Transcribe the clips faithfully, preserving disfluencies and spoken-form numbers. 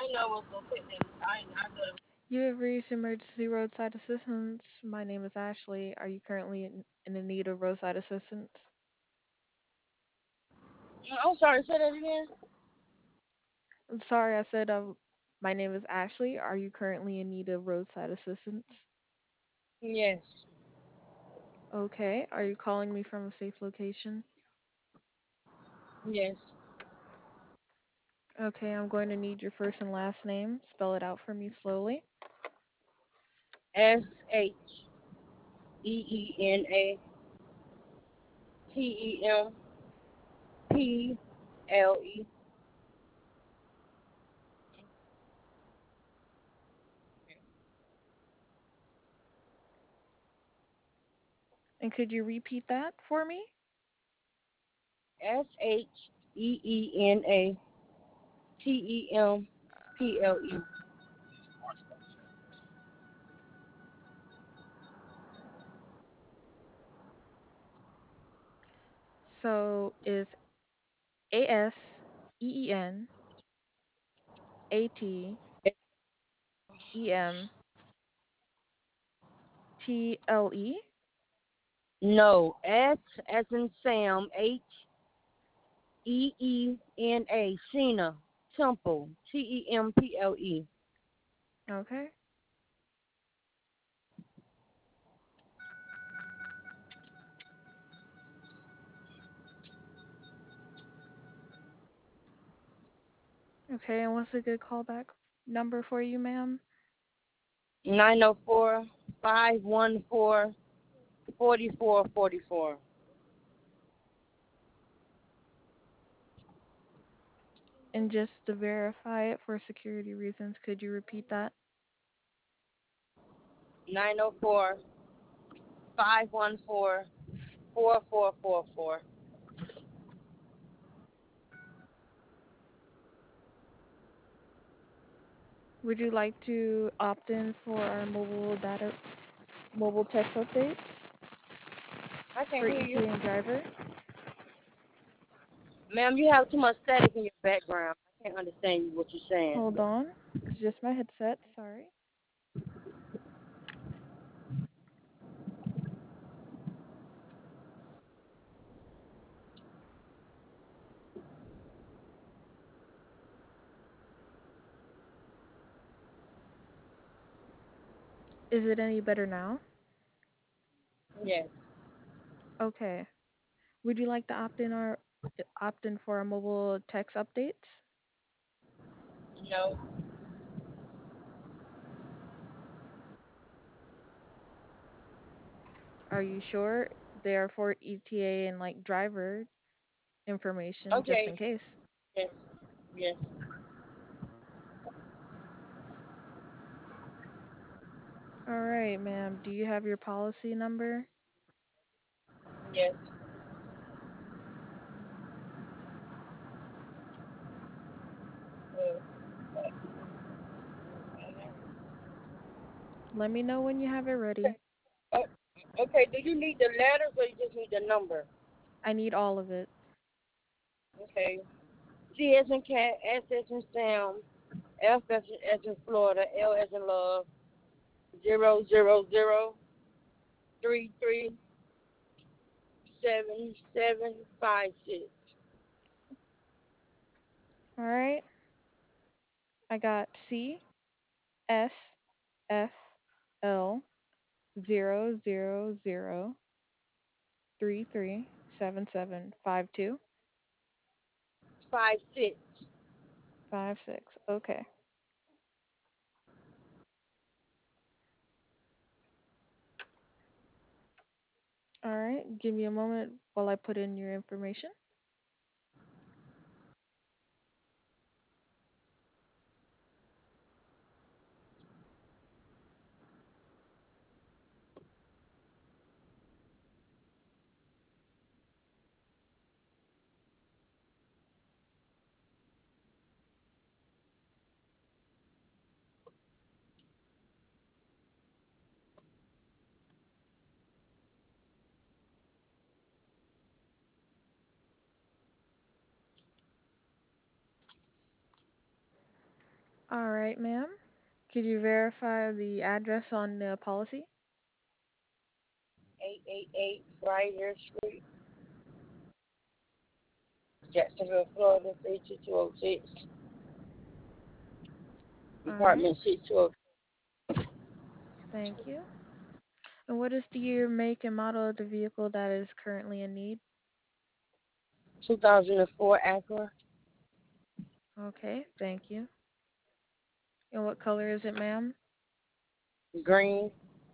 You have reached emergency roadside assistance. My name is Ashley. Are you currently in, in the need of roadside assistance? I'm sorry, say that again. I'm sorry, I said um, my name is Ashley. Are you currently in need of roadside assistance? Yes, Okay. Are you calling me from a safe location? yes. Okay, I'm going to need your first and last name. Spell it out for me slowly. S H E E N A T E M P L E. And could you repeat that for me? S H E E N A T E M P L E. So is A S E E N A T E M T L E? No, S as in Sam, H E E N A, Sheena, Temple, T E M P L E. Okay. Okay, and what's a good callback number for you, ma'am? nine oh four, five one four, four four four four. And just to verify it for security reasons, could you repeat that? nine oh four, five one four, four four four four. Would you like to opt in for our mobile data, mobile text updates I for can't hear you. E T A and driver? Ma'am, you have too much static in your background. I can't understand what you're saying. Hold on. It's just my headset. Sorry. Is it any better now? Yes. Okay. Would you like to opt in our opt in for our mobile text updates? No. Are you sure they are for E T A and like driver information just Okay. in case? Yes. Yes. All right, ma'am. Do you have your policy number? Yes. Uh, Let me know when you have it ready. uh, okay. Do you need the letters or you just need the number? I need all of it. Okay. C as in cat, S as in Sam, F as in, as in Florida, L as in love, zero zero zero three three seven seven five six. All right. I got C S F L zero zero zero three three seven seven five two Five six. five six. Okay. All right. Give me a moment while I put in your information. All right, ma'am. Could you verify the address on the policy? eight eight eight Friar Street, Jacksonville, Florida, three two two zero six. All right. Apartment six twelve. Thank you. And what is the year, make, and model of the vehicle that is currently in need? two thousand four Acura. Okay, thank you. And what color is it, ma'am? Green.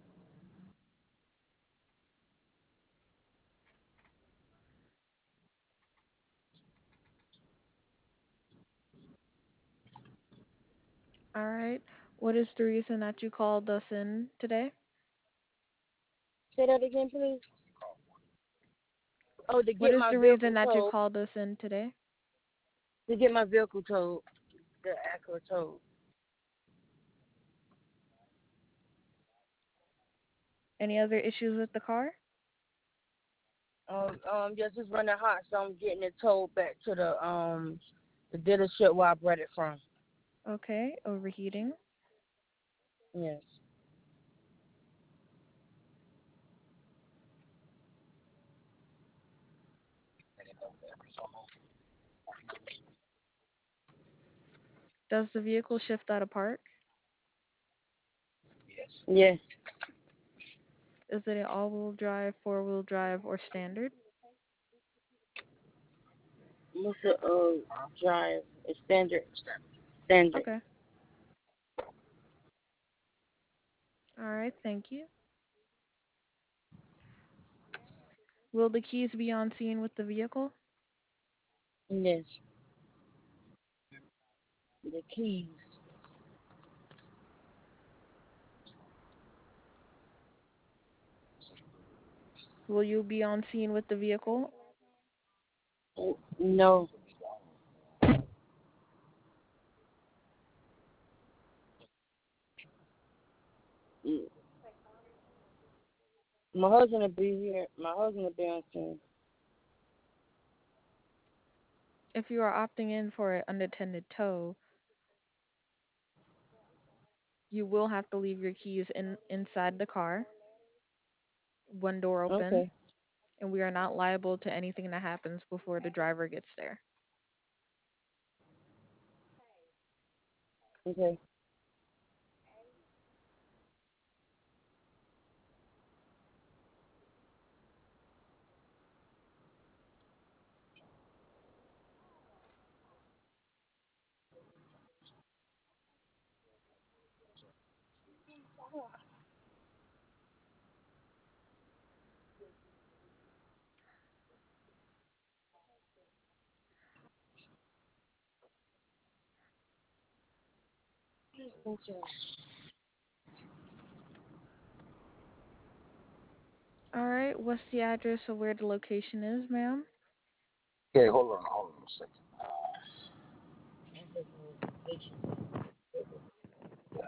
All right. What is the reason that you called us in today? Say that again, please. Oh, to What get is my the reason vehicle that you towed. called us in today? To get my vehicle towed. The Acura towed. Any other issues with the car? Um, um, yes, it's running hot, so I'm getting it towed back to the um the dealership where I brought it from. Okay, overheating. Yes. Does the vehicle shift out of park? Yes. Is it an all-wheel drive, four-wheel drive, or standard? What's the uh drive? It's standard. Standard. Okay. All right, thank you. Will the keys be on scene with the vehicle? Yes. The keys. Will you be on scene with the vehicle? No. Mm. My husband will be here. My husband will be on scene. If you are opting in for an unattended tow, you will have to leave your keys in inside the car, one door open, Okay. and we are not liable to anything that happens before the driver gets there. Okay. All right, what's the address of where the location is, ma'am? Okay, hold on, hold on a second. Yeah,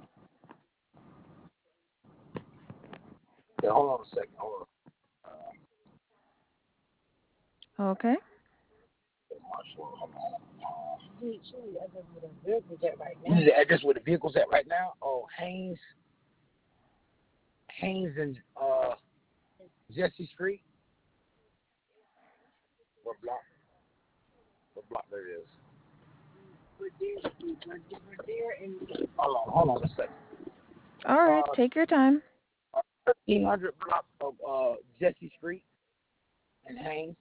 yeah, hold on a second. Hold on. Uh, Okay. Marshall, hold on. Show me the address where the vehicle's at right You now. need the address where the vehicle's at right now? Oh, Haynes, Haynes and uh, Jesse Street. What block? What block there is? Revere Street. Revere and Hold on, hold on a second. All right, Uh, take your time. thirteen hundred block of uh Jesse Street in Haynes.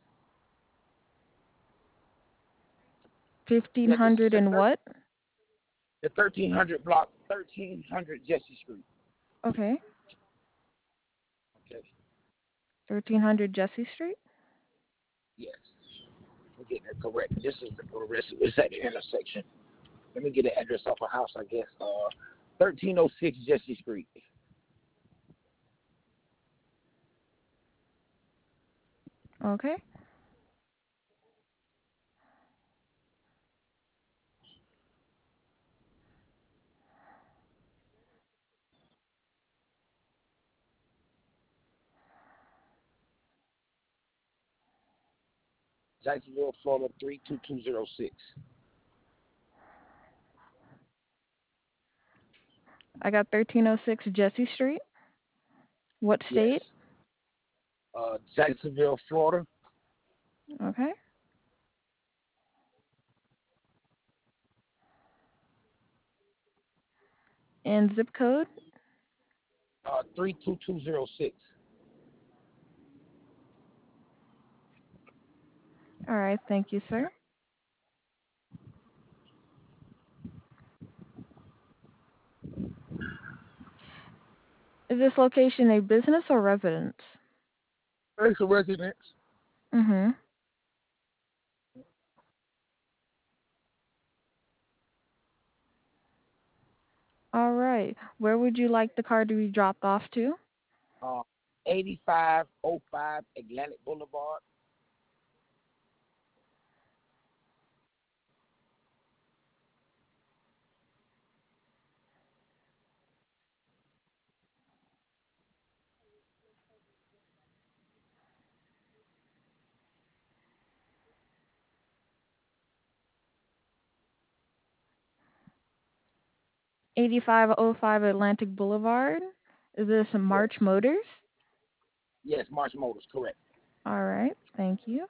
Yeah, this is fifteen hundred the and thir- what? the thirteen hundred block, thirteen hundred Jesse Street. Okay. Okay. thirteen hundred Jesse Street? Yes. We're getting it correct. This is the correct. It's at the intersection. Let me get the address off a house, I guess. Uh, thirteen oh six Jesse Street. Okay. Jacksonville, Florida, three two two zero six. I got thirteen oh six Jesse Street. What state? Yes. Uh, Jacksonville, Florida. Okay. And zip code? Uh, three two two zero six. All right, thank you, sir. Is this location a business or residence? It's a residence. Mm-hmm. All right. Where would you like the car to be dropped off to? Uh, eighty-five oh five Atlantic Boulevard. eighty-five oh five Atlantic Boulevard. Is this March Yes. Motors? Yes, March Motors, correct. All right, thank you.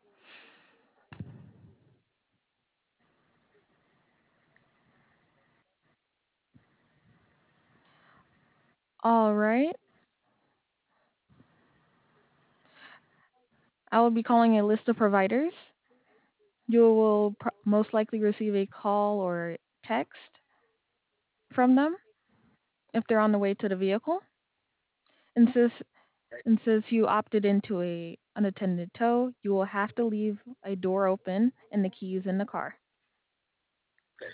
All right. I will be calling a list of providers. You will pr- most likely receive a call or text from them if they're on the way to the vehicle. And since, Okay. and since you opted into a unattended tow, you will have to leave a door open and the keys in the car. Okay.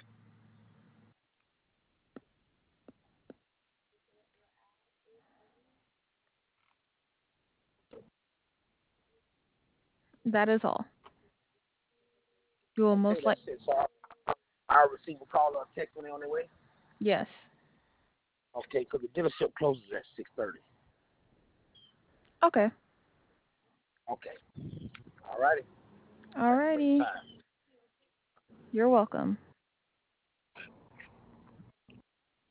That is all. You will Okay, most like that's it. So I, I'll receive a call or a text when they're on their way. yes. Okay, because the dealership closes at six thirty. Okay. Okay. All righty. Thank you for your Alrighty. time. You're welcome.